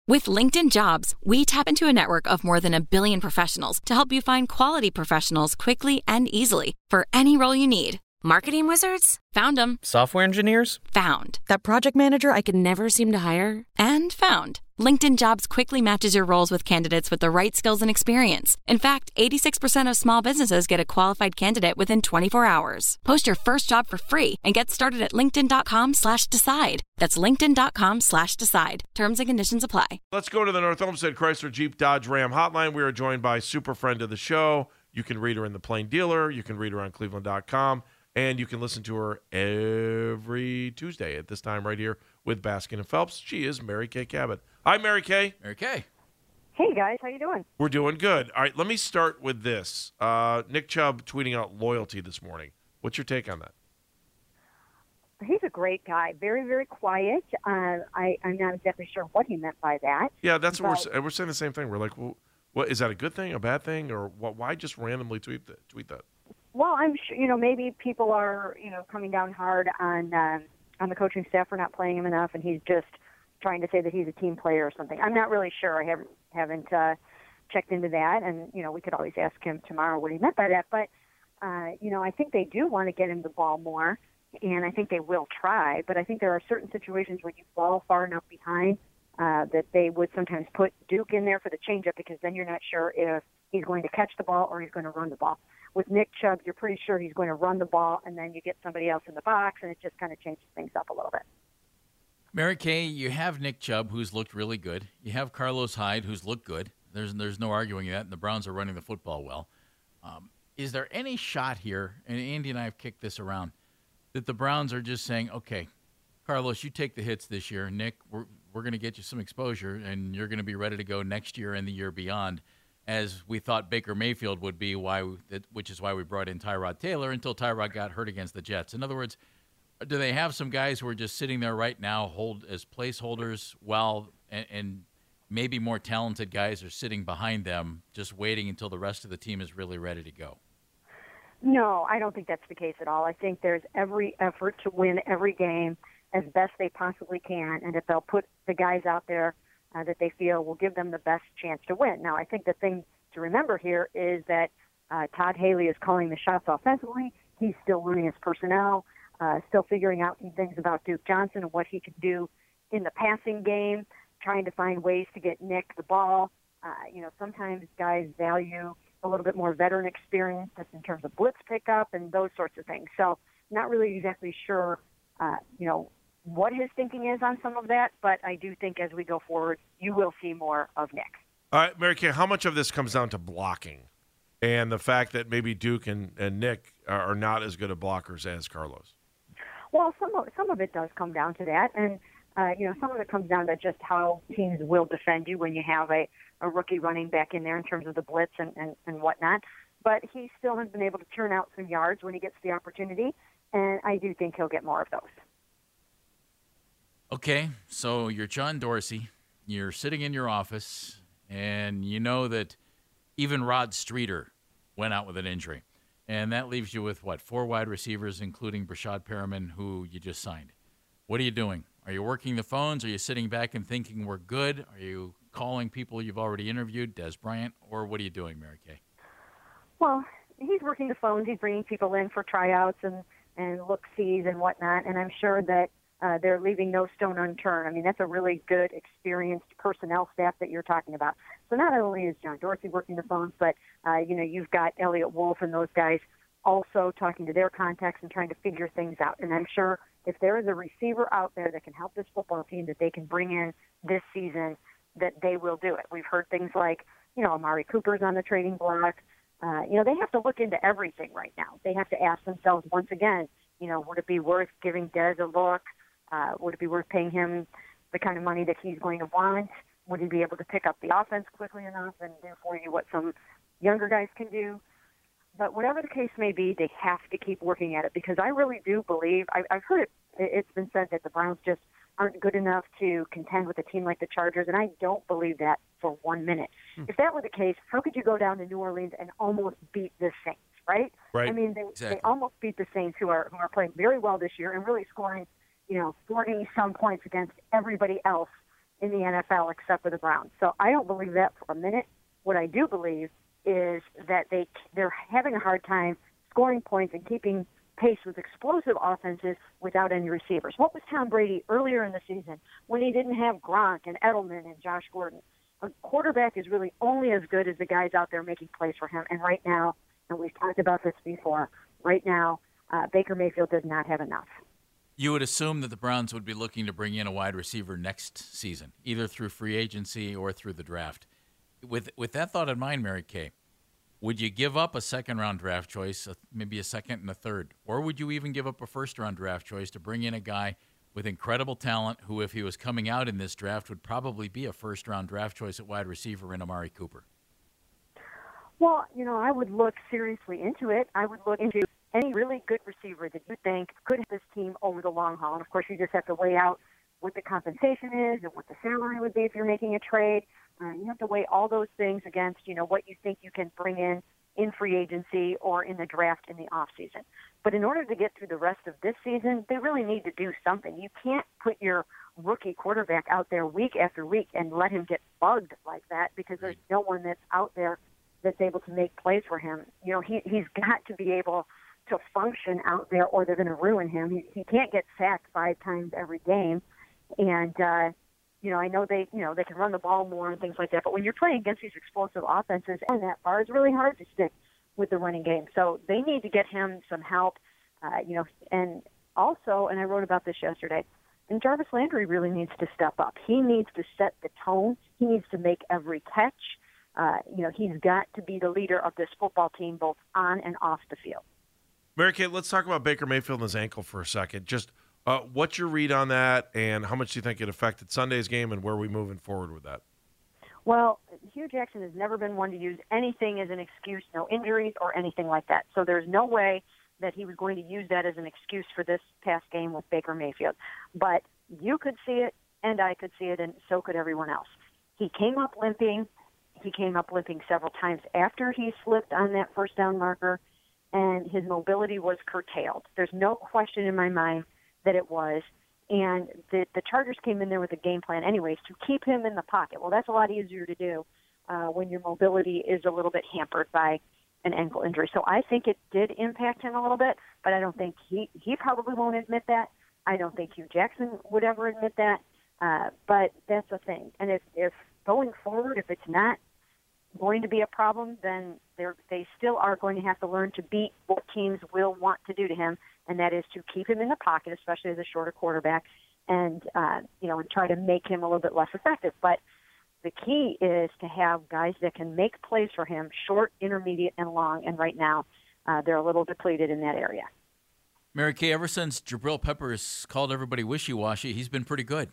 With LinkedIn Jobs, we tap into a network of more than 1 billion professionals to help you find quality professionals quickly and easily for any role you need. Marketing wizards? Found them. Software engineers? Found. That project manager I could never seem to hire? And found. LinkedIn Jobs quickly matches your roles with candidates with the right skills and experience. In fact, 86% of small businesses get a qualified candidate within 24 hours. Post your first job for free and get started at linkedin.com/decide. That's linkedin.com/decide. Terms and conditions apply. Let's go to the North Olmsted Chrysler Jeep Dodge Ram hotline. We are joined by super friend of the show. You can read her in The Plain Dealer. You can read her on cleveland.com. And you can listen to her every Tuesday at this time right here with Baskin and Phelps. She is Mary Kay Cabot. Hi, Mary Kay. Mary Kay. Hey, guys. How you doing? We're doing good. All right, let me start with this. Nick Chubb tweeting out loyalty this morning. What's your take on that? He's a great guy. Very, very quiet. I'm not exactly sure what he meant by that. Yeah, that's what we're saying the same thing. We're like, well, what is that a good thing, a bad thing, or why just randomly tweet that? Well, I'm sure, maybe people are, coming down hard on the coaching staff for not playing him enough, and he's just trying to say that he's a team player or something. I'm not really sure. I haven't checked into that, and, we could always ask him tomorrow what he meant by that. But, I think they do want to get him the ball more, and I think they will try. But I think there are certain situations where you fall far enough behind that they would sometimes put Duke in there for the changeup because then you're not sure if he's going to catch the ball or he's going to run the ball. With Nick Chubb, you're pretty sure he's going to run the ball, and then you get somebody else in the box, and it just kind of changes things up a little bit. Mary Kay, you have Nick Chubb, who's looked really good. You have Carlos Hyde, who's looked good. There's no arguing that, and the Browns are running the football well. Is there any shot here, and Andy and I have kicked this around, that the Browns are just saying, okay, Carlos, you take the hits this year. Nick, we're going to get you some exposure, and you're going to be ready to go next year and the year beyond, as we thought Baker Mayfield would be, which is why we brought in Tyrod Taylor until Tyrod got hurt against the Jets. In other words, do they have some guys who are just sitting there right now, hold as placeholders, and maybe more talented guys are sitting behind them, just waiting until the rest of the team is really ready to go? No, I don't think that's the case at all. I think there's every effort to win every game as best they possibly can, and if they'll put the guys out there that they feel will give them the best chance to win. Now, I think the thing to remember here is that Todd Haley is calling the shots offensively. He's still learning his personnel, still figuring out some things about Duke Johnson and what he can do in the passing game, trying to find ways to get Nick the ball. Sometimes guys value a little bit more veteran experience just in terms of blitz pickup and those sorts of things. So not really exactly sure, what his thinking is on some of that, but I do think as we go forward, you will see more of Nick. All right, Mary Kay, how much of this comes down to blocking and the fact that maybe Duke and Nick are not as good at blockers as Carlos? Well, some of it does come down to that, and some of it comes down to just how teams will defend you when you have a rookie running back in there in terms of the blitz and whatnot. But he still has been able to turn out some yards when he gets the opportunity, and I do think he'll get more of those. Okay, so you're John Dorsey. You're sitting in your office, and you know that even Rod Streeter went out with an injury. And that leaves you with, 4 wide receivers, including Brashad Perriman, who you just signed. What are you doing? Are you working the phones? Are you sitting back and thinking we're good? Are you calling people you've already interviewed, Des Bryant? Or what are you doing, Mary Kay? Well, he's working the phones. He's bringing people in for tryouts and look-sees and whatnot. And I'm sure that they're leaving no stone unturned. I mean, that's a really good, experienced personnel staff that you're talking about. So not only is John Dorsey working the phones, but, you've got Elliott Wolf and those guys also talking to their contacts and trying to figure things out. And I'm sure if there is a receiver out there that can help this football team that they can bring in this season, that they will do it. We've heard things like, Amari Cooper's on the trading block. They have to look into everything right now. They have to ask themselves once again, would it be worth giving Des a look? Would it be worth paying him the kind of money that he's going to want? Would he be able to pick up the offense quickly enough and do for you what some younger guys can do? But whatever the case may be, they have to keep working at it because I really do believe, I've heard it's been said that the Browns just aren't good enough to contend with a team like the Chargers, and I don't believe that for 1 minute. If that were the case, how could you go down to New Orleans and almost beat the Saints, right? Right. I mean, they almost beat the Saints who are playing very well this year and really scoring 40-some points against everybody else in the NFL except for the Browns. So I don't believe that for a minute. What I do believe is that they're having a hard time scoring points and keeping pace with explosive offenses without any receivers. What was Tom Brady earlier in the season when he didn't have Gronk and Edelman and Josh Gordon? A quarterback is really only as good as the guys out there making plays for him. And right now, and we've talked about this before, right now, Baker Mayfield does not have enough. You would assume that the Browns would be looking to bring in a wide receiver next season, either through free agency or through the draft. With that thought in mind, Mary Kay, would you give up a second-round draft choice, maybe a second and a third, or would you even give up a first-round draft choice to bring in a guy with incredible talent who, if he was coming out in this draft, would probably be a first-round draft choice at wide receiver in Amari Cooper? Well, I would look seriously into it. I would look into any really good receiver that you think could help this team over the long haul. And, of course, you just have to weigh out what the compensation is and what the salary would be if you're making a trade. You have to weigh all those things against, what you think you can bring in free agency or in the draft in the offseason. But in order to get through the rest of this season, they really need to do something. You can't put your rookie quarterback out there week after week and let him get bugged like that, because there's no one that's out there that's able to make plays for him. He's got to be able to function out there or they're going to ruin him. He can't get sacked 5 times every game. And, I know they can run the ball more and things like that, but when you're playing against these explosive offenses and that far, it's really hard to stick with the running game. So they need to get him some help, and also, and I wrote about this yesterday, and Jarvis Landry really needs to step up. He needs to set the tone. He needs to make every catch. He's got to be the leader of this football team, both on and off the field. Mary Kay, let's talk about Baker Mayfield and his ankle for a second. Just what's your read on that, and how much do you think it affected Sunday's game, and where are we moving forward with that? Well, Hugh Jackson has never been one to use anything as an excuse, no injuries or anything like that. So there's no way that he was going to use that as an excuse for this past game with Baker Mayfield. But you could see it, and I could see it, and so could everyone else. He came up limping. He came up limping several times after he slipped on that first down marker, and his mobility was curtailed. There's no question in my mind that it was. And the Chargers came in there with a game plan anyways to keep him in the pocket. Well, that's a lot easier to do when your mobility is a little bit hampered by an ankle injury. So I think it did impact him a little bit, but I don't think he probably won't admit that. I don't think Hugh Jackson would ever admit that. But that's the thing. And if going forward, if it's not going to be a problem, then they still are going to have to learn to beat what teams will want to do to him, and that is to keep him in the pocket, especially as a shorter quarterback, and and try to make him a little bit less effective. But the key is to have guys that can make plays for him, short, intermediate, and long, and right now they're a little depleted in that area. Mary Kay, ever since Jabril Peppers called everybody wishy-washy, he's been pretty good.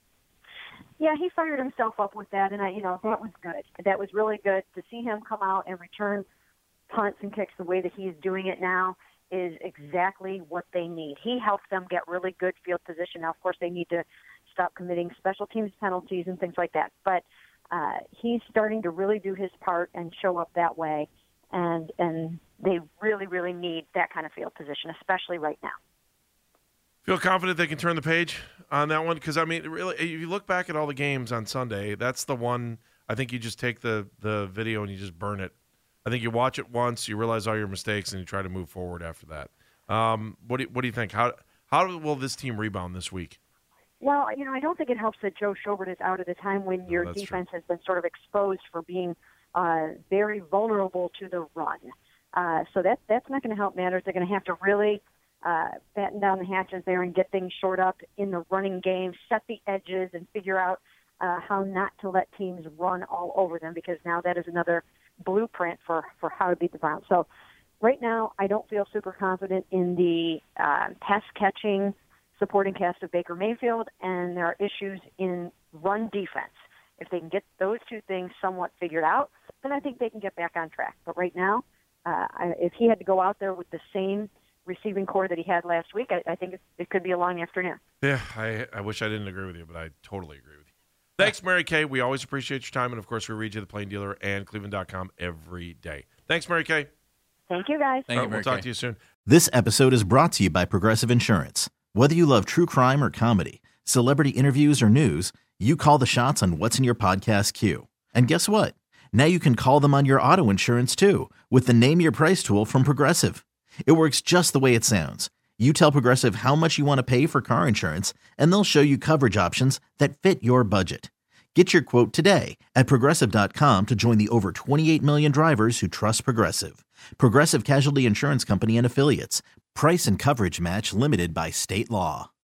Yeah, he fired himself up with that, and that was good. That was really good to see him come out and return punts and kicks the way that he's doing it now is exactly what they need. He helps them get really good field position. Now, of course, they need to stop committing special teams penalties and things like that, but he's starting to really do his part and show up that way, and they really, really need that kind of field position, especially right now. Feel confident they can turn the page on that one? Because, really, if you look back at all the games on Sunday, that's the one I think you just take the video and you just burn it. I think you watch it once, you realize all your mistakes, and you try to move forward after that. What do you think? How will this team rebound this week? Well, I don't think it helps that Joe Schobert is out at a time when your defense has been sort of exposed for being very vulnerable to the run. So that's not going to help matters. They're going to have to really batten down the hatches there and get things shored up in the running game, set the edges, and figure out how not to let teams run all over them, because now that is another blueprint for how to beat the Browns. So right now, I don't feel super confident in the pass-catching supporting cast of Baker Mayfield, and there are issues in run defense. If they can get those two things somewhat figured out, then I think they can get back on track. But right now, if he had to go out there with the same receiving core that he had last week, I think it could be a long afternoon. Yeah, I wish I didn't agree with you, but I totally agree with you. Thanks, Mary Kay. We always appreciate your time, and, of course, we read you, The Plain Dealer, and Cleveland.com every day. Thanks, Mary Kay. Thank you, guys. Thank you, Mary We'll talk Kay. to you soon. This episode is brought to you by Progressive Insurance. Whether you love true crime or comedy, celebrity interviews or news, You call the shots on what's in your podcast queue. And guess what? Now you can call them on your auto insurance too with the Name Your Price tool from Progressive. It works just the way it sounds. You tell Progressive how much you want to pay for car insurance, and they'll show you coverage options that fit your budget. Get your quote today at Progressive.com to join the over 28 million drivers who trust Progressive. Progressive Casualty Insurance Company and Affiliates. Price and coverage match limited by state law.